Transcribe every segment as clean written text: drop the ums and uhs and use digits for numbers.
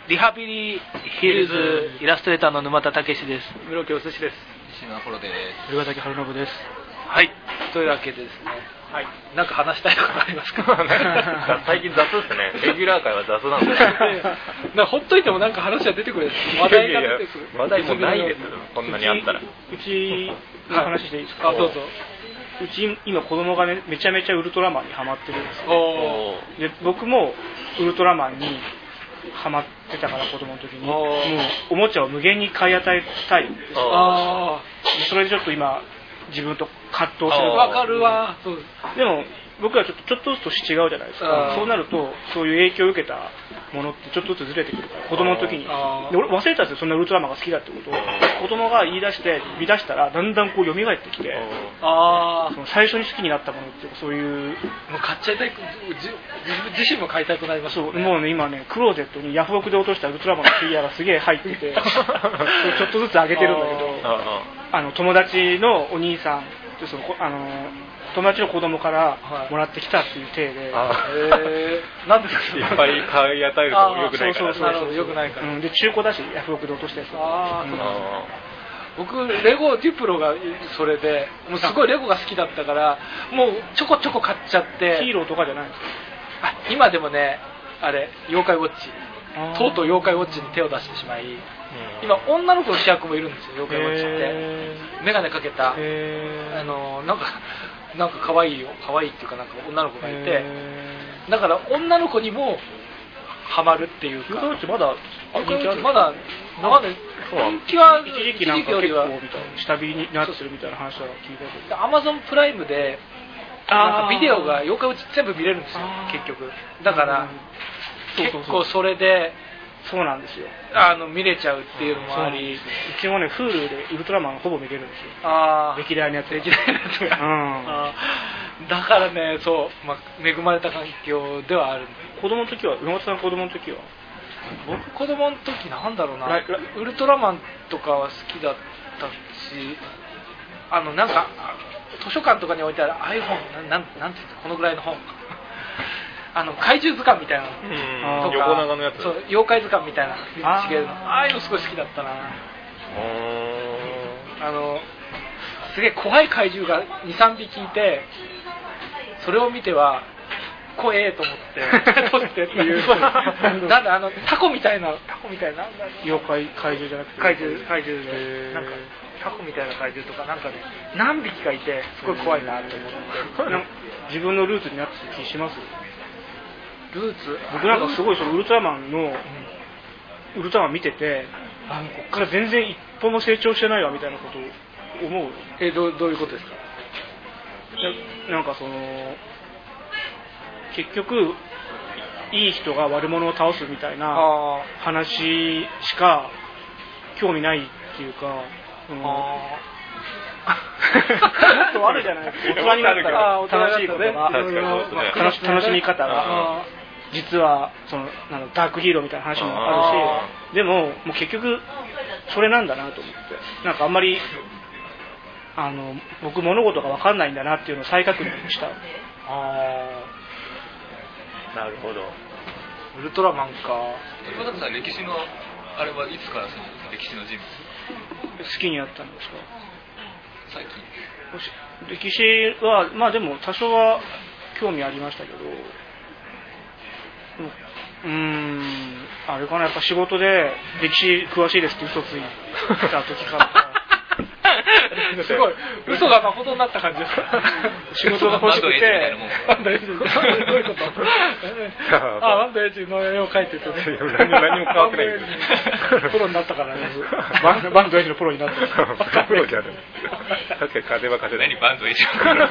リハビリヒルズイラストレーターの沼田武史です。 室木お寿司です。 西村ポロです。 古畑春信です。 はい、というわけでですね、はい、なんか話したいことありますか？ 最近雑ですね。レギュラー界は雑なんですよ。 ほっといてもなんか話は出てくる。話題が出てくる。 話題もないですよ。こんなにあったら。 うちの話していいですか？ あ、どうぞ。 うち今子供がね、めちゃめちゃウルトラマンにハマってるんですよ。で僕もウルトラマンにハマってたから、子供の時にもうおもちゃを無限に買い与えたいんですよ。それでちょっと今自分と葛藤してる。 わかるわ。そうでも僕はちょっとずつ年違うじゃないですか。そうなるとそういう影響を受けたものってちょっとずつずれてくるから、子供の時に。で俺忘れたんですよ、そんなウルトラマンが好きだってことを。子供が言い出して見出したらだんだんこう蘇ってきて、その最初に好きになったものっていうか、そういうもう買っちゃいたい、自身も買いたくなります。 そうもうね、今ねクローゼットにヤフオクで落としたウルトラマンのフィギュアがすげえ入っててちょっとずつ上げてるんだけど、友達のお兄さんで友達の子供からもらってきたっていう体で、 なんでですか？ いっぱい買い与えると良くないから。 そう良くないから。 で中古だしヤフオクで落としたやつ。 僕レゴデュプロがそれで、もうすごいレゴが好きだったから、もうちょこちょこ買っちゃって。 ヒーローとかじゃないんですか？ 今でもね、あれ妖怪ウォッチ、とうとう妖怪ウォッチに手を出してしまい、今女の子の主役もいるんですよ、妖怪ウォッチって。メガネかけたなんか可愛いっていうか、なんか女の子がいて、だから女の子にもハマるっていうか。 妖怪ウォッチまだ人気は一時期なんか結構下火になってるみたいな話は聞いたけど、 アマゾンプライムでなんかビデオが妖怪ウォッチ全部見れるんですよ、結局。だから結構それでそうなんですよ、 見れちゃうっていうのもあり、 うちもね Hulu でウルトラマンほぼ見れるんですよ。歴代のやつが、だからね、恵まれた環境ではある。 子供の時は、山本さん子供の時は？ 僕子供の時なんだろうな、ウルトラマンとかは好きだったし、なんか図書館とかに置いてあるああいう本、なんて言ってこのぐらいの本怪獣図鑑みたいなのとか、 横長のやつ、 そう妖怪図鑑みたいなああいうのすごい好きだったな。すげえ怖い怪獣が 2,3 匹いて、それを見ては怖えと思って撮ってっていうなんだタコみたいな妖怪怪獣じゃなくて怪獣で、なんかタコみたいな怪獣とかなんかね、何匹かいてすごい怖いなと思って自分のルーツになってる気します？ ルーツ？ 僕なんかすごいそのウルトラマン見てて、こっから全然一歩も成長してないわみたいなことを思う。 どういうことですか？ なんか結局いい人が悪者を倒すみたいな話しか興味ないっていうか、もっとあるじゃないですか。大人になったら楽しいことが、楽しみ方が、実はダークヒーローみたいな話もあるし、でももう結局それなんだなと思って、なんかあんまり僕物事が分かんないんだなっていうのを再確認した。 なるほど。 ウルトラマンか。 岩田さん、歴史のあれはいつからその歴史の人物好きになったんですか？ 最近。 歴史はまあでも多少は興味ありましたけど、あれかな、やっぱ仕事で歴史詳しいですって嘘ついた時からすごい嘘が誠になった感じですか？ 仕事が欲しくて、 バンドエイジどういうこと？バンドエイジの絵を描いててね、 何も変わってないプロになったからね。 バンドエイジのプロになった。 プロじゃない。確かに風は風で。 何バンドエイジ？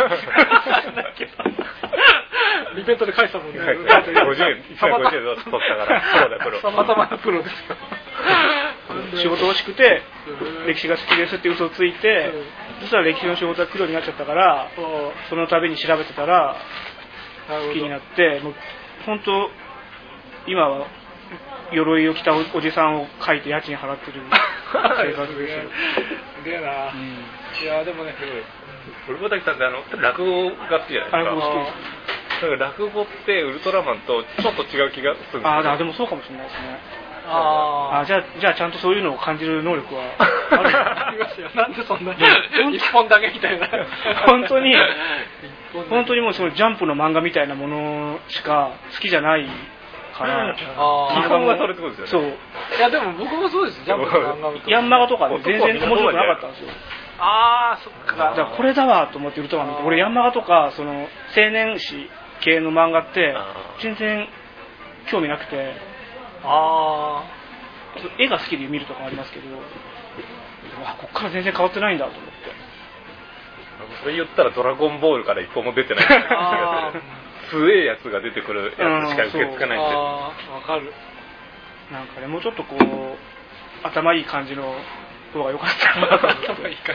イベントで返したもんね。 50円、1枚50円取ったからプロだ、プロ。 たまたまのプロですよ。 仕事欲しくて歴史が好きですって嘘をついて、実は歴史の仕事が苦労になっちゃったから、その度に調べてたら好きになって、もう本当今は鎧を着たおじさんを描いて家賃払ってる生活ですよ。 すげえな。いやでもね、 古畑さんって落語が好きじゃないですか。 落語好きです。 だから落語ってウルトラマンとちょっと違う気がするんですよ。 でもそうかもしれないですね。 じゃあちゃんとそういうのを感じる能力はありますよ。なんでそんな一本だけみたいな。 本当にもうそのジャンプの漫画みたいなものしか好きじゃないから。 基本はそれってことですよね。 そう。いやでも僕もそうですよ。ジャンプの漫画と。 ヤンマガとか全然面白くなかったんですよ。 そっか。 だからこれだわと思ってウルトラマン見て、俺ヤンマガとかその青年誌系の漫画って全然興味なくて、絵が好きで見るとかありますけど、こっから全然変わってないんだと思って。 それ言ったらドラゴンボールから一本も出てない気がする。強えやつが出てくるやつしか受け付かないんで。 わかる。 なんかね、もうちょっとこう頭いい感じの方が良かったなと思って。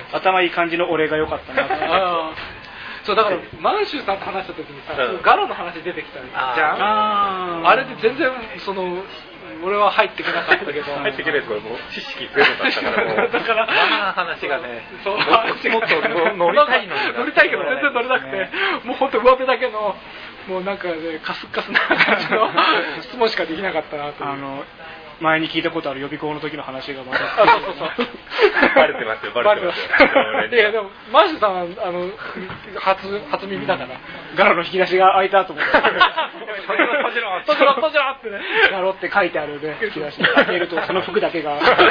頭いい感じの俺が良かったなと思って。 そうだから満州さんと話した時にさ、ガロの話出てきたじゃん。あれで全然その俺は入ってこなかったけど、 入ってけないです。これもう知識ゼロだったからもう。 だから話がね、 もっと乗りたいのに乗りたいけど全然乗れなくて、もう本当上辺だけのもうなんかねカスッカスな感じの質問しかできなかったなと。 前に聞いたことある予備校の時の話がまたそうバレてますよ。 いやでもマジさんは初耳だからガロの引き出しが開いたと思って閉じろってね、ガロって書いてあるね引き出し開けるとその服だけが本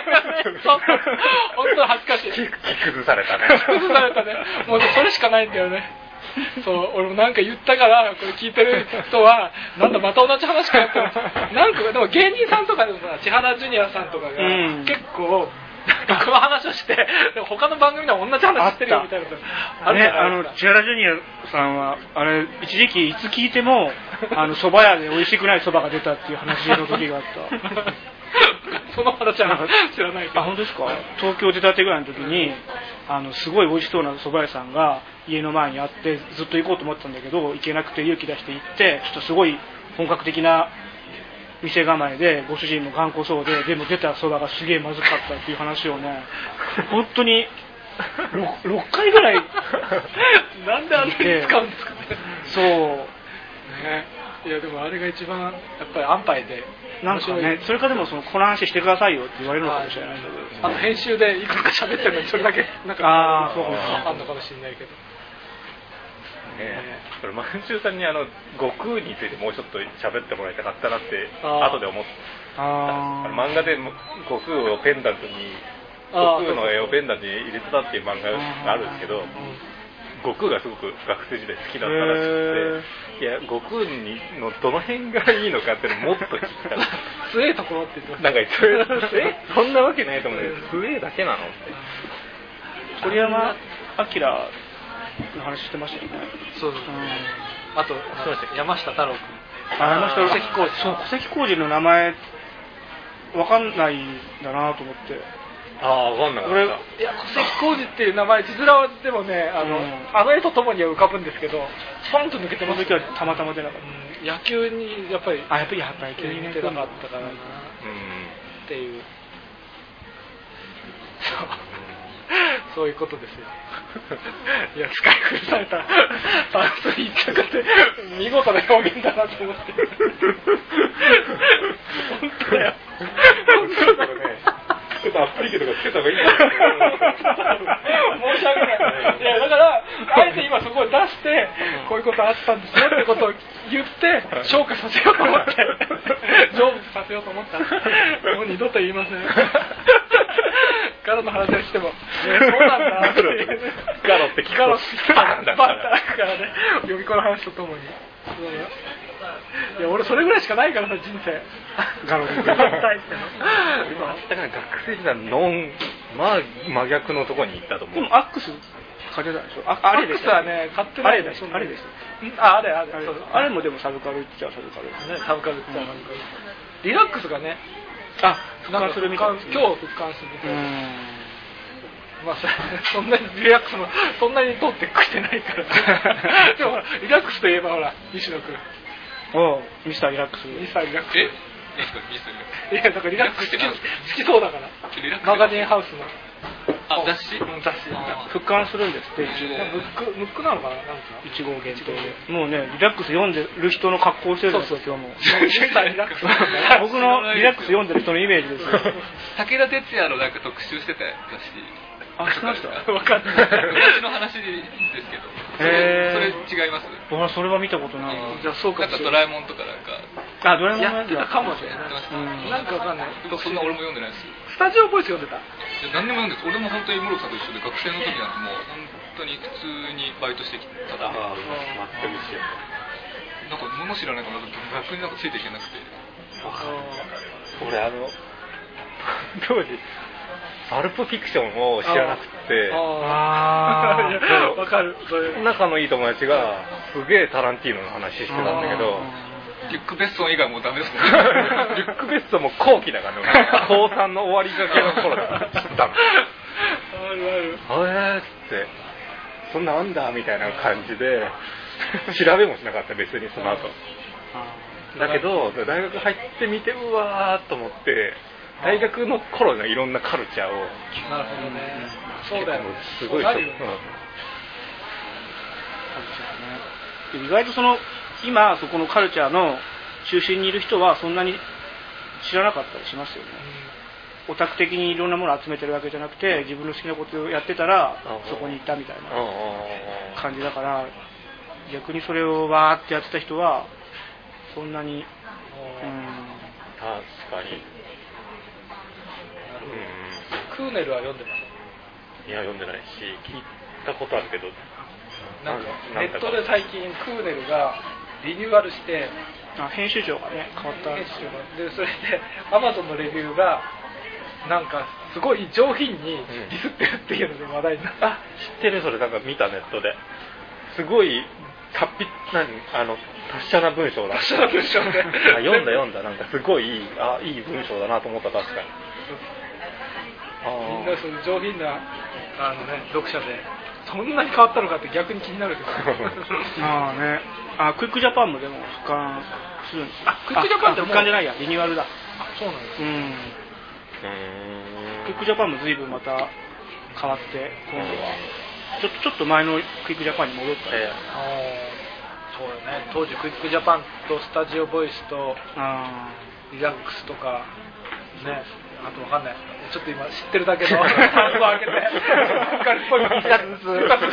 当恥ずかしい。 崩されたね。 もうそれしかないんだよね。そう俺もなんか言ったからこれ聞いてる人はなんだまた同じ話かよってなんかでも芸人さんとかでもさ千原ジュニアさんとかが結構なんかこの話をしてでも他の番組でも同じ話してるよみたいなあれ千原ジュニアさんはあれ一時期いつ聞いても蕎麦屋で美味しくない蕎麦が出たっていう話の時があったその話は知らないけど。 本当ですか。東京出たてぐらいの時にすごい美味しそうな蕎麦屋さんが家の前にあってずっと行こうと思ってたんだけど行けなくて勇気出して行ってちょっとすごい本格的な店構えでご主人も頑固そうでも出た蕎麦がすげえまずかったっていう話をね本当に 6回ぐらいなんであんなに使うんですかね。 そうね。 いやでもあれが一番やっぱり安牌でなんかね、それかでもこの話してくださいよって言われるのかもしれないけど、 編集でいくつか喋ってるのにそれだけなんかそうあんのかもしれないけど。 これ満州さんに悟空についてもうちょっと喋ってもらいたかったなって後で思って。漫画で悟空をペンダントに悟空の絵をペンダントに入れてたっていう漫画があるんですけど。悟空がすごく学生時代好きだったらしくて、いや悟空のどの辺がいいのかっていうのをもっと聞きたかった。 強いところって言ってました。なんかそんなわけないと思うんだけど、強いだけなのって。 鳥山明の話してましたよね。 そうです。あと山下太郎君。 山下小関浩二。 そう小関浩二の名前わかんないんだなと思って。 わかんなかった。 いや小関浩二っていう名前字面はでもね絵とともには浮かぶんですけどスパンと抜けてます。 その時はたまたま出なかった。 野球にやっぱり野球に出なかったからなっていう。そういうことですよ。いや使い古されたパースリーとかって見事な表現だなと思って。本当だよ。本当だよね。 ちょっとアップリケとかつけた方がいいかな。 申し訳ない。いやだからあえて今そこを出してこういうことあったんですよってことを言って消化させようと思って成仏させようと思ったらもう二度と言いません。ガロの話が来てもそうなんだってガロって聞くとバッタからね予備校の話とともに。いや俺それぐらいしかないからさ人生。 ガロで今あったから学生時代の真逆のところに行ったと思う。 でもアックス買ってたでしょ。 アックスはね買ってない。 あれです。 あれもでもサブカルっちゃサブカルですね。 サブカルっちゃサブカル。リラックスがね復活するみたいですね。 今日復活するみたいな。まあそんなにリラックスもそんなに取って食ってないからでもほらリラックスといえばほら西野君ミスターリラックスミスターリラックスいやだからリラックス好きそうだからマガジンハウスの雑誌復刊するんですって。 ムックなのかな、なんか 1号限定で。もうね、リラックス読んでる人の格好をしてるんですよ、今日も。僕のリラックス読んでる人のイメージですよ。 武田鉄矢のなんか特集してた雑誌。 あ、知ってました？ わかんない。 昔の話ですけど。それ違います？ 僕はそれは見たことない。 じゃあそうか。 なんかドラえもんとかなんか。 あ、ドラえもんやってたかもしれない。なんかわかんない。 そんな俺も読んでないです。 スタジオボイス読んでた？ 何でも読んでる。俺も本当に室木さんと一緒で学生の時なんてもう本当に普通にバイトしてきたら。 全く一緒。 なんか物知らないから逆になんかついていけなくて。 俺当時パルプフィクションを知らなくて、 わかる。 仲のいい友達がすげえタランティーノの話してたんだけど、 リュック・ベッソン以外もうダメですね。 リュック・ベッソンも後期だからね、高3の終わりがけの頃だから知ったの。あれってそんなあんだみたいな感じで調べもしなかった、別にその後。だけど大学入ってみてうわーっと思って、大学の頃のいろんなカルチャーを、 なるほどね。そうだよ。 すごい。 意外と今そこのカルチャーの中心にいる人はそんなに知らなかったりしますよね。オタク的にいろんなものを集めてるわけじゃなくて、自分の好きなことをやってたらそこに行ったみたいな感じだから、逆にそれをわーってやってた人はそんなに、 確かに。 クーネルは読んでます？ いや、読んでないし、聞いたことあるけど、 なんかネットで最近クーネルがリニューアルして、 編集長がね変わったんですよ。 でそれで Amazon のレビューがなんかすごい上品にディスってるっていうので話題になった。 知ってる、それなんか見た、ネットで。すごい達者な文章だ。 達者な文章で読んだ、なんかすごいいい文章だなと思った、確かに。 みんなその上品な読者でそんなに変わったのかって逆に気になるけど。 クイックジャパンもでも復刊するんですよ。 クイックジャパンって復刊じゃないや、リニューアルだ。 そうなんです。 クイックジャパンも随分また変わって、今度はちょっと前のクイックジャパンに戻った。 そうよね。当時クイックジャパンとスタジオボイスとリラックスとかね、あとわかんない。ちょっと今知ってるだけの単語を開けて一冊ずつ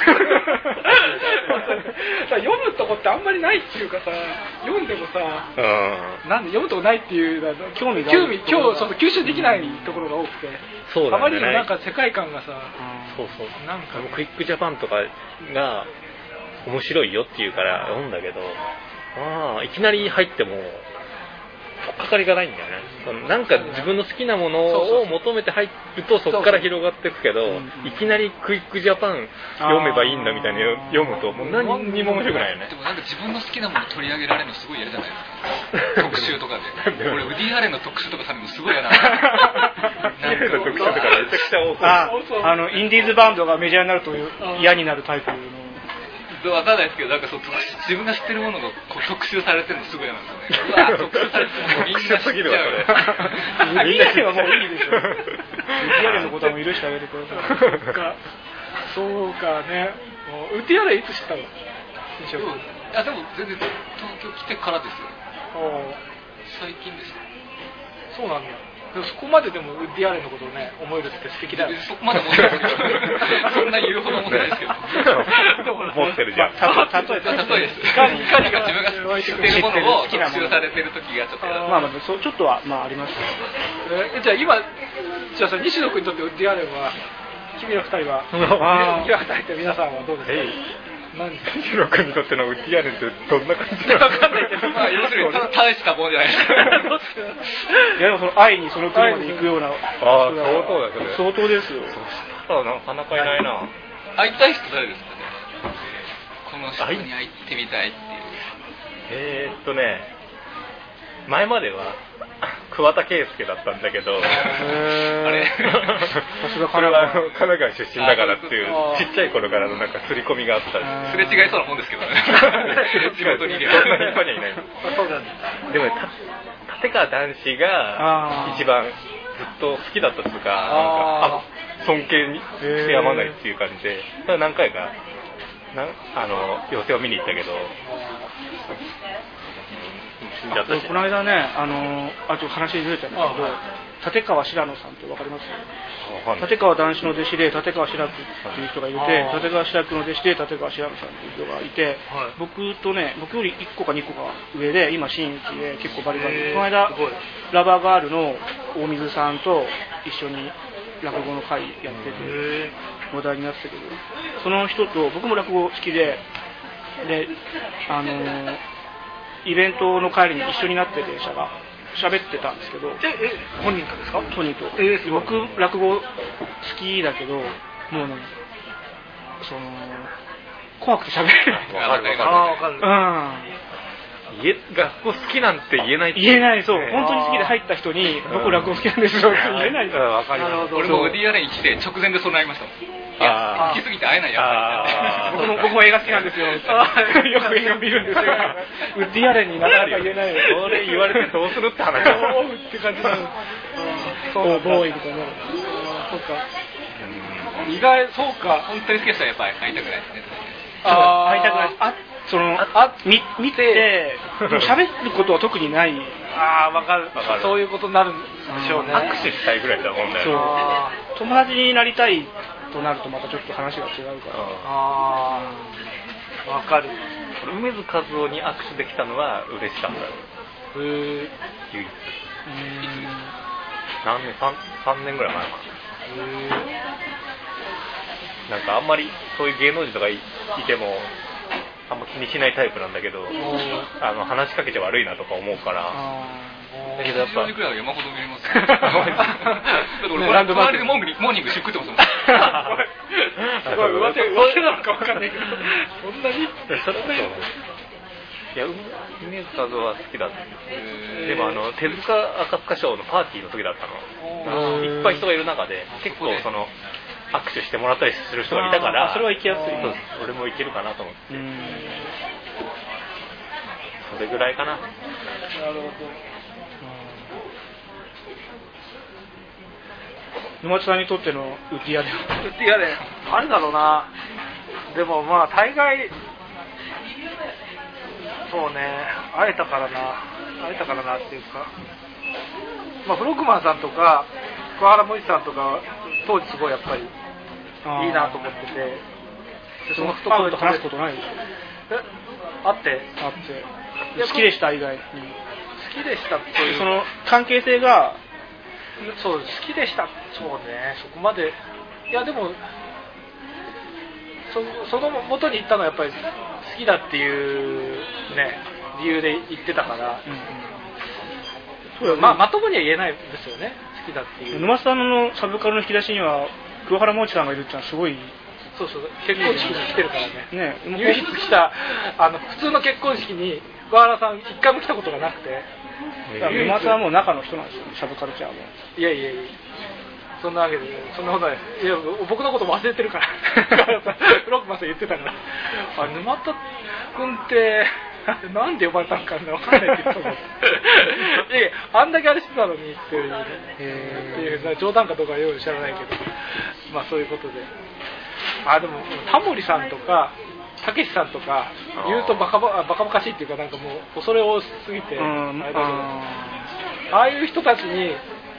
読むとこってあんまりないっていうかさ、読んでもさ、なんで読むとこないっていう興味吸収できないところが多くて、あまりにもなんか世界観がさ、 なんかクイックジャパンとかが面白いよっていうから読んだけど、いきなり入ってもとっかかりがないんだよね。なんか自分の好きなものを求めて入るとそこから広がっていくけど、いきなりクイックジャパン読めばいいんだみたいに読むともう何にも面白くないよね。 でもなんか自分の好きなもの取り上げられるのすごい嫌じゃないですか。特集とかで。俺ウディ・アレンの特集とかされるのすごい嫌な。 ウディ・アレンの特集とかめちゃくちゃ多そう。インディーズバンドがメジャーになると嫌になるタイプの。 わかんないですけど、なんか自分が知ってるものが特集されてるのすごい嫌なんですよね。うわ特集されてるのみんな知っちゃう。 すぎるわそれ。 ウディ・アレンはもういいでしょ。ウディ・アレンのことはもう許してあげてください。 そうかね。ウディ・アレンいつ知ったの？ でも全然東京来てからですよ。最近です。 そうなんだ。でもそこまででもウディ・アレンのことをね思えるって素敵だよね。 そこまで思ってないですけど、そんな言うほど思ってないですけど。 持ってるじゃん。 例えです。いかにが自分が知ってるものを特集されてる時がちょっとちょっとはあります。 じゃあさ、西野君にとってウディ・アレンは、君ら二人は、皆さんはどうですか？ 西野君にとってのウディ・アレンってどんな感じなのか分かんないけど、 要するに大したもんじゃないですか。 いやでも愛にその国まで行くような。 相当だそれ。 相当ですよ。 そしたらなかなかいないな。 会いたい人誰ですかね。この人に会ってみたいっていう。 前までは桑田佳祐だったんだけど、 あれそれは神奈川出身だからっていうちっちゃい頃からのなんか刷り込みがあったすれ違いそうなもんですけどね。地元にいる。 そんなにいない。でも立川談志が一番ずっと好きだったとか、 尊敬にしてやまないっていう感じで、ただ何回か寄席を見に行ったけど、死んじゃったし。 この間ね、ちょっと話ずれちゃうんですけど、立川志らのさんって分かります？立川談志の弟子で立川志らくっていう人がいて、立川志らくの弟子で立川志らのさんっていう人がいて、僕より1個か2個か上で、今新内で結構バリバリ、この間ラバーガールの大水さんと一緒に落語の会やってて話題になってたけど、その人と僕も落語好きでイベントの帰りに一緒になって電車が喋ってたんですけど、 本人とですか？ 本人と。僕落語好きだけど、もうね、怖くて喋れない。 わかる。 学校好きなんて言えない。 そう。本当に好きで入った人に、僕落語好きなんですよって言えない。 わかります。 俺もウッディアレン来て直前でそうなりましたもん。好きすぎて会えないやっぱり。 僕も映画好きなんですよ。よく映画見るんですよ。ウッディアレンになかなか言えない。 それ言われてどうするって話だ。 おうって感じなの。ボーイとかね。そうか。 意外、そうか。 本当に好きな人はやっぱり会いたくないですね。 会いたくない。見て、喋ることは特にない。 わかる。そういうことになるんでしょうね。 握手したいぐらいだもんね。 友達になりたいとなるとまたちょっと話が違うから。 わかる。 梅津和夫に握手できたのは嬉しかった。唯一。何年？3年ぐらい前かな。なんかあんまりそういう芸能人とかいてもあんま気にしないタイプなんだけど、話しかけて悪いなとか思うから。 だけどやっぱくらいは山ほど見れますよ。俺隣でモーニングシュックってますもん。 すごい上手なのか分かんないけど、そんなに。 いや、梅津和夫は好きだった。でも手塚赤塚賞のパーティーの時だったの。いっぱい人がいる中で結構握手してもらったりする人がいたから、 それは行きやすい。 俺も行けるかなと思って。それぐらいかな。 なるほど。 沼地さんにとってのウッディアレン。 あれだろうな。でもまあ大概そうね、会えたからなっていうか、まあフロッグマンさんとか桑原萌さんとか当時すごいやっぱりいいなと思ってて、 その懐と話すことないでしょ。 あって好きでした以外に。 好きでしたというその関係性が。 そう好きでした。そうね、そこまで。いやでもその元に行ったのはやっぱり好きだっていうね理由で言ってたから、まともには言えないですよね、好きだっていう。 沼さんのサブカルの引き出しには桑原萌さんがいるってのはすごい。 そう結婚式に来てるからね。唯一来た普通の結婚式に桑原さん一回も来たことがなくて。 沼さんはもう中の人なんですよ、サブカルチャーも。 いやそんなわけで、そんなことない。いや僕のこと忘れてるから。フロックマンさん言ってたから。沼田君ってなんで呼ばれたのかわかんないけど。あんだけあれしてたのにっていう冗談かどうかはよく知らないけど、まあそういうことで。でもタモリさんとかたけしさんとか言うとバカバカしいっていうか、なんかもう恐れ多すぎてああいう人たちに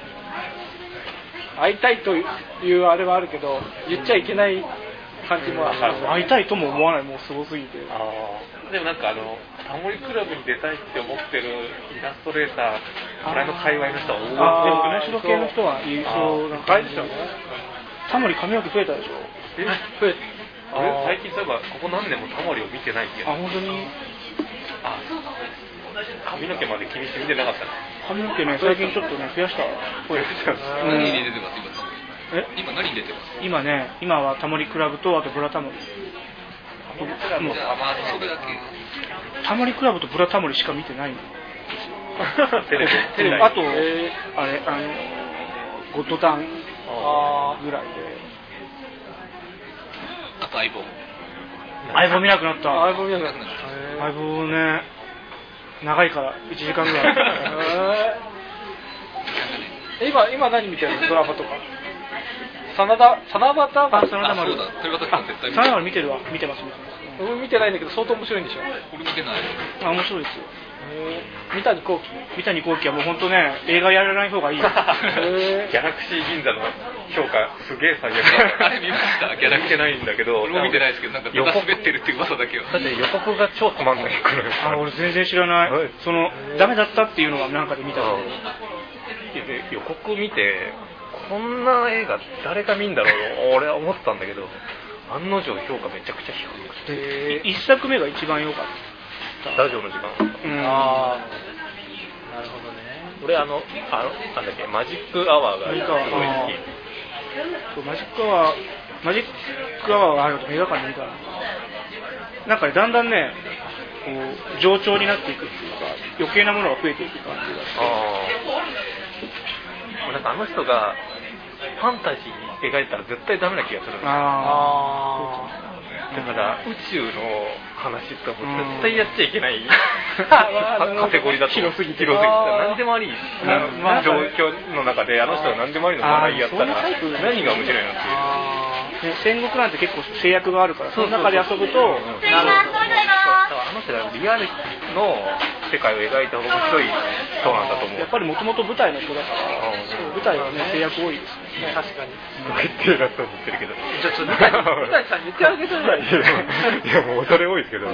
会いたいというあれはあるけど言っちゃいけない感じもある。 会いたいとも思わない、もうすごすぎて。 でもなんかタモリクラブに出たいって思ってるイラストレーター、これの界隈の人は多い。 でも面白系の人はいそうなんかですよね。タモリ髪の毛増えたでしょ。 増えた。最近そういえばここ何年もタモリを見てないけど。 本当に。 髪の毛まで気にして見てなかったな。 髪の毛ね、最近ちょっとね増やした。 何に出てます今何に出てます？ 今はタモリクラブとあとブラタモリ。 それだけ。 タモリクラブとブラタモリしか見てないんですよ。 テレビ。 あとゴッドタンぐらいで。 あと相棒。 相棒見なくなった。 相棒見なくなった。 相棒ね、長いから1時間ぐらい。 今何見てるの？ドラマとか。 真田丸。 真田丸。 そうだ、鳥畑さん絶対真田丸見てます。 俺見てないんだけど相当面白いんでしょ。 俺見てない。 面白いですよ。 三谷幸喜はもう本当ね、映画やらない方がいい。 ギャラクシー銀座の評価すげえ最悪だ。 あれ見ました？ギャラクシー見てないんだけど。 俺も見てないですけど、なんか滑ってるっていう噂だけは。 だって予告が超つまんないくらい。 俺全然知らない。ダメだったっていうのはなんかで見たけど。 予告見て、こんな映画誰が見んだろう俺は思ってたんだけど、案の定評価めちゃくちゃ低くて。 一作目が一番良かった。 ラジオの時間。 なるほどね。 俺なんだっけ、マジックアワーがすごい好き。 マジックアワーがあると映画館で見たらなんかね、だんだんねこう冗長になっていくっていうか余計なものが増えていく感じがして、 なんかあの人がファンタジー描いたら絶対ダメな気がするんだ。だから宇宙の話とかも絶対やっちゃいけないカテゴリーだと広すぎて何でもあり状況の中であの人が何でもありの笑いやったら何が面白いのっていう。 戦国なんて結構制約があるからその中で遊ぶとあの人がリアルの世界を描いた面白い人なんだと思う。 やっぱりもともと舞台の人だから舞台はね制約多いですね。 確かにすごい偉そうに言ってるけど、 じゃあちょっと舞台さん言ってあげてください。 いやもう恐れ多いですけど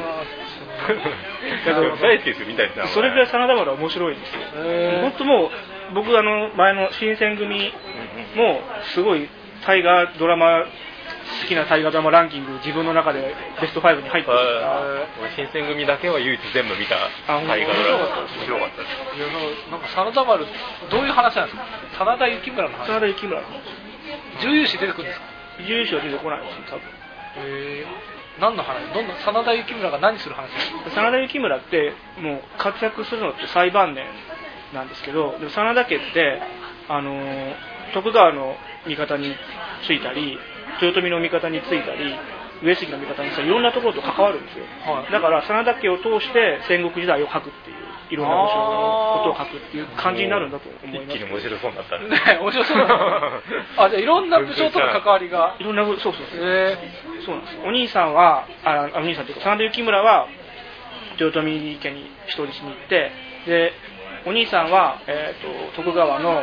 大好きですよみたいな。 それぐらい真田丸は面白いんですよ。本当もう僕前の新選組もすごい大河ドラマ好きな大河ドラマランキング自分の中でベスト5に入ってるから新選組だけは唯一全部見た大河ドラマ面白かったです。 いやなんか真田丸どういう話なんですか。真田幸村の話。 真田幸村の重油士出てくるんですか。 重油士は出てこないです多分。 何の話。真田幸村が何する話ですか。 真田幸村ってもう活躍するのって最晩年なんですけど、でも真田家って徳川の味方についたり豊臣の味方についたり上杉の味方についたりいろんなところと関わるんですよ、だから真田家を通して戦国時代を書くっていういろんな武将のことを書くっていう感じになるんだと思います。 一気に面白そうになったね。 面白そうなじゃあいろんな武将との関わりがいろんなそうなんですよ。お兄さんはお兄さんというか真田幸村は豊臣家に人質に行ってでお兄さんは、徳川の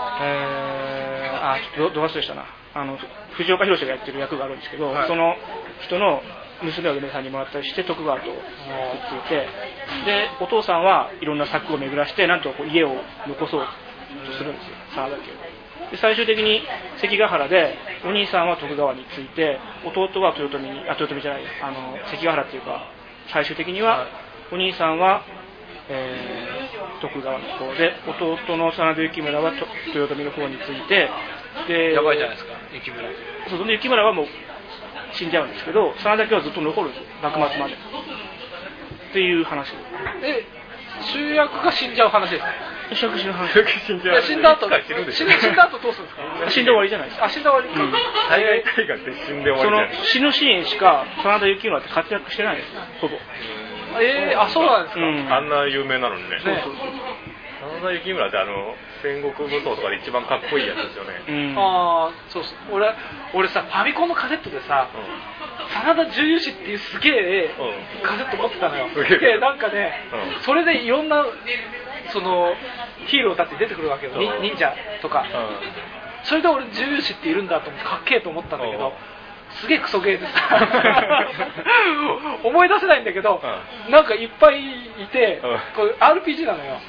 ちょっとど忘れしたな藤岡弘がやってる役があるんですけど、その人の娘を嫁さんにもらったりして徳川とくっついてでお父さんはいろんな策を巡らしてなんと家を残そうとするんですよ真田家を。で最終的に関ヶ原でお兄さんは徳川について弟は豊臣じゃない関ヶ原っていうか最終的にはお兄さんは徳川の方で弟の真田幸村は豊臣の方についてでやばいじゃないですか幸村。 そうで幸村はもう死んじゃうんですけど真田家はずっと残るんですよ幕末までっていう話。 主役が死んじゃう話ですね。 主役死ぬ話。 死んだ後どうするんですか。 死んで終わりじゃないですか。 死んで終わり。 大河って死んで終わりじゃない。 死ぬシーンしか真田幸村って活躍してないんですよほぼ。 そうなんですか。 あんな有名なのにね。 そう真田幸村って戦国武闘とかで一番かっこいいやつですよね。 そう俺さファミコンのカセットでさ真田重油士っていうすげえカセット持ってたのよ。でなんかねそれでいろんなそのヒーローたち出てくるわけよ。忍者とか。それで俺重油士っているんだと思ってかっけえと思ったんだけどすげえクソゲーでさ思い出せないんだけどなんかいっぱいいてこれ RPG なのよ。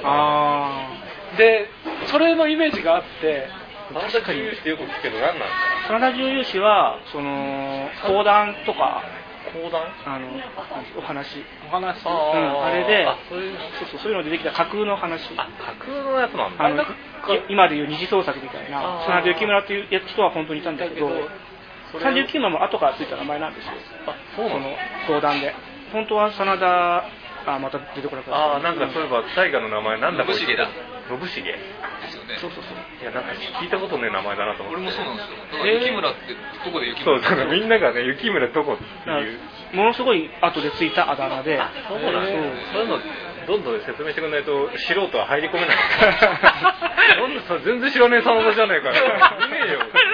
でそれのイメージがあって真田重油士ってよく聞くけど何なんですか。 真田重油士は講談とかお話あれでそういうのでできた架空の話。 架空のやつなんだ。 今でいう二次創作みたいな真田幸村っていう人は本当にいたんだけど真田幸村も後からついた名前なんですよ。その講談で本当は真田また出てこなかった。 なんかそういえば大河の名前なんだ信繁だ。 信繁ですよね。 そういやなんか聞いたことねえ名前だなと思って。 俺もそうなんですよ。幸村ってどこで幸村。 そうみんながね幸村どこっていうものすごい後でついたあだ名で。 そうなんですよ。そういうのどんどん説明してくれないと素人は入り込めない。全然知らねえ真田じゃねえかよ。見ねえよ。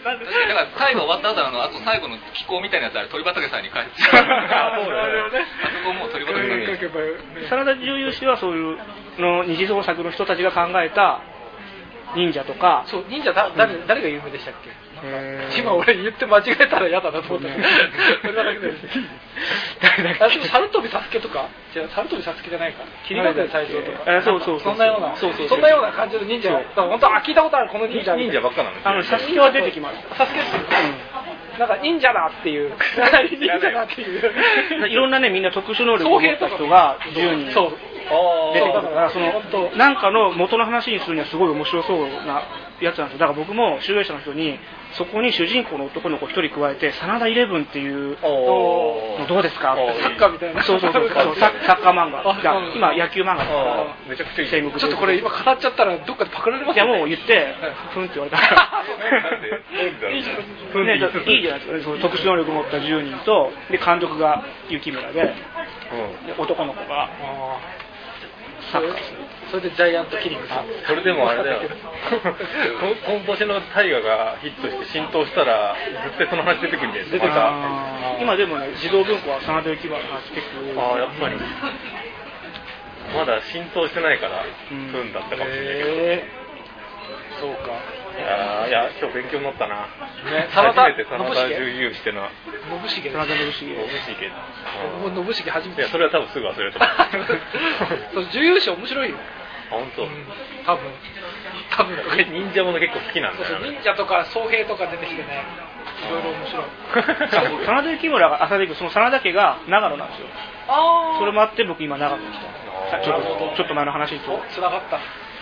だから最後終わった後あと最後の気候みたいなやつあれ鳥畑さんに返ってあそこもう鳥畑さんに真田重勇士はそういうの二次創作の人たちが考えた忍者とか。 そう、忍者誰が有名でしたっけ？今俺言って間違えたら嫌だなと思ったけどそれはだけです猿飛サスケとか違う、猿飛サスケじゃないか、桐ヶ谷斎藤とか、 そうそんなような感じの忍者、本当聞いたことあるこの忍者ばっかなんですよ。サスケは出てきます。 サスケってなんか忍者だっていう忍者だっていういろんなね、みんな特殊能力を持った人が10人そう出てきたから、そのなんかの元の話にするにはすごい面白そうなやつなんですよ。だから僕も集英社の人にそこに主人公の男の子1人加えて真田イレブンっていうのどうですかって。 サッカーみたいな。 そうサッカー漫画。今野球漫画ですから。 めちゃくちゃいい。 ちょっとこれ今語っちゃったらどっかでパクられますよね。 いやもう言ってふんって言われたからいいじゃないですか。特殊能力を持った10人とで監督が雪村で男の子がサッカーする。 それでジャイアントキリングさん。 それでもあれだよ今年の大河がヒットして浸透したら絶対その話出てくるんで。 出てきた。 今でもね、児童文庫は真田幸村の話結構多い。 やっぱりまだ浸透してないから不運だったかもしれないけど。 そうか。 いや今日勉強になったな。 ね、 初めて真田重勇士ってのは。 信繁。 真田信繁。 僕信繁初めて。 いやそれは多分すぐ忘れると思う。 重勇士面白いよ。 本当。 多分忍者もの結構好きなんだよね。忍者とか僧兵とか出てきてね、いろいろ面白い。 真田幸村がその真田家が長野なんですよ。それもあって僕今長野に来た。ちょっと前の話とつながった。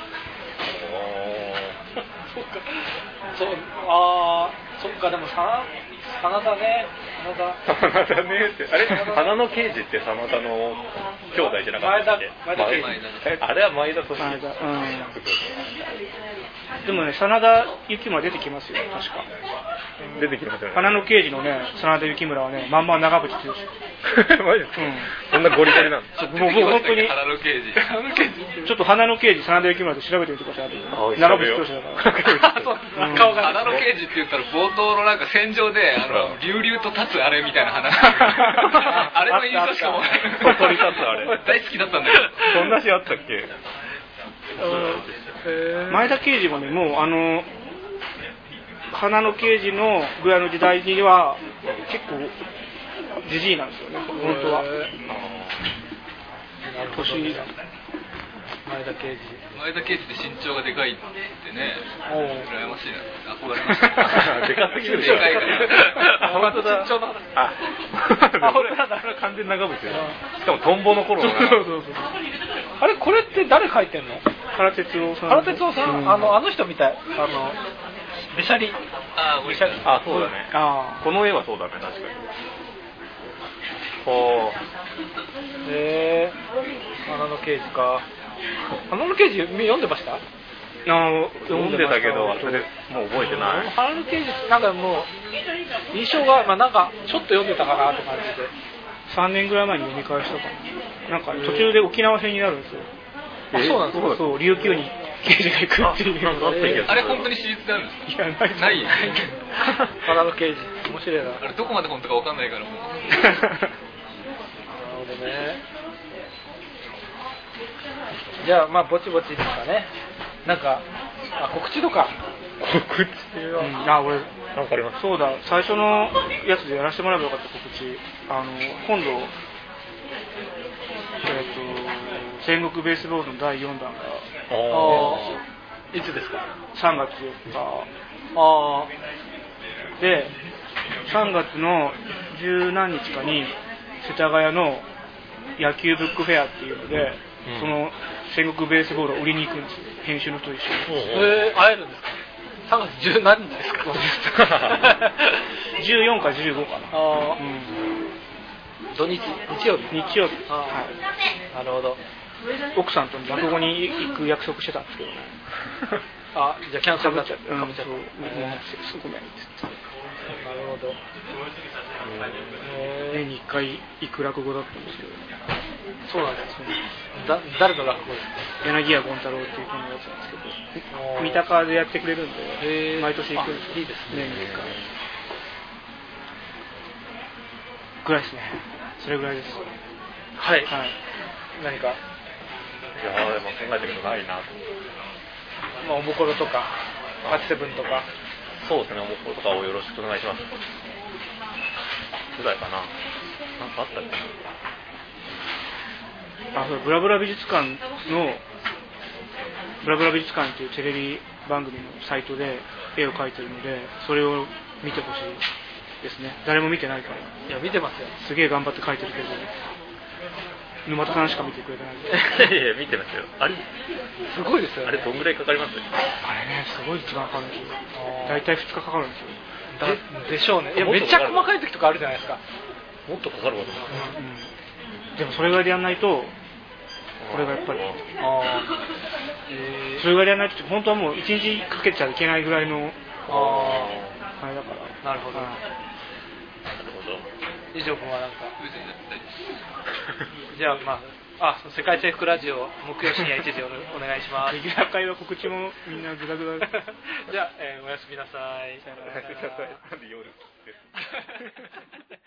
そっか、でも真田ねってあれ花の刑事って真田の兄弟じゃなかったっけ？ 前田刑事。 あれは前田利家。 でもね、真田幸村出てきますよ、確か。 出てきますよね。 花の刑事のね、真田幸村はね、まんま長渕剛。 マジですか？そんなゴリゴリなんです。 もう本当に花の刑事。 ちょっと花の刑事真田幸村で調べてみてください。長渕剛だから。 顔が花の刑事って言ったら冒頭のなんか戦場で流々と立つあれみたいな話。あれの印象しかもない。 鳥立つあれ。 大好きだったんだけど。 そんなシーンあったっけ？ 前田刑事もね、もう花の刑事のぐらいの時代には結構ジジイなんですよね、本当は。年前田刑事って身長がでかいってね、羨ましいな、憧れました。 でかすぎるでしょ。 でかいから。 本当だ。完全長渕ですよ。しかもトンボの頃の。 あれこれって誰書いてんの？ 原哲夫さん。 原哲夫さん、あの人みたい。べしゃり。 そうだね。この絵はそうだね、確かに。 花の刑事か。花の刑事読んでました？ 読んでたけど、それもう覚えてない。 花の刑事なんかもう印象がなんかちょっと読んでたかなって感じで。 3年ぐらい前に読み返したかな。なんか途中で沖縄編になるんですよ。 そうなんですか。 そう、琉球に刑事が行くっていう。 あれ本当に史実であるんですか？ いや、ない。 花の刑事面白いな。 あれどこまで本当か分かんないからもう。 なるほどね。じゃあまあぼちぼちですかね。なんか告知とか。 告知は。 俺なんかあります。 そうだ、最初のやつでやらせてもらえばよかった告知。今度戦国ベースボールの第4弾がいつですか ？3月4日で、3月の十何日かに世田谷の野球ブックフェアっていうので、その戦国ベースボールを売りに行くんですよ、編集の人と一緒に。 会えるんですか？3月十何日ですか ？14か15かな。 土日曜日。 はい。 なるほど。 奥さんと落語に行く約束してたんですけどね。 じゃあキャンセルになっちゃって。ごめん。 なるほど。 年に1回行く落語だったんですけど。 そうなんですよ。誰の落語ですか？ 柳家権太郎っていう人のやつなんですけど、三鷹でやってくれるんで、毎年行くんですよ。 いいですね。 年に1回ぐらいですね。それぐらいです。 はい。何か。 いやでも考えたことないなと。 おぼころとか、パチセブンとか。 そうですね、おぼころとかをよろしくお願いします。ぐらいかな。なんかあったっけ？ そう、ブラブラ美術館のブラブラ美術館っていうテレビ番組のサイトで絵を描いてるので、それを見てほしいですね。誰も見てないから。 いや、見てますよ。 すげえ頑張って描いてるけど、沼田さんしか見てくれてない。 いや見てますよ。あれすごいですよね。 あれどんぐらいかかります？ あれね、すごい時間かかるんですよ。大体2日かかるんですよ。 でしょうね。いや、めっちゃ細かい時とかあるじゃないですか。 もっとかかるわけですか。 でもそれぐらいでやんないと、これがやっぱりそれぐらいでやんないと、本当はもう1日かけちゃいけないぐらいのあれだから。 なるほど。以上君はなんかじゃあ世界征服ラジオ木曜深夜1時お願いします。 レギュラー会は告知もみんなグダグダじゃあ、おやすみなさい。 さよなら。 夜です